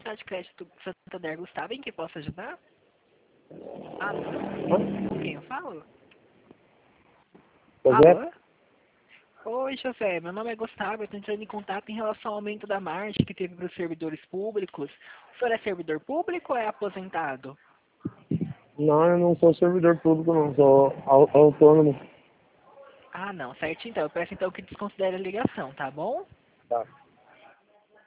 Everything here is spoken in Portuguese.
Central de Crédito Santander, Gustavo, em que posso ajudar? Alô? Com quem eu falo? José? Alô? Oi, José, meu nome é Gustavo, eu estou entrando em contato em relação ao aumento da margem que teve para os servidores públicos. O senhor é servidor público ou é aposentado? Não, eu não sou servidor público, não. Sou autônomo. Ah, não, certo então. Eu peço então que desconsidere a ligação, tá bom? Tá.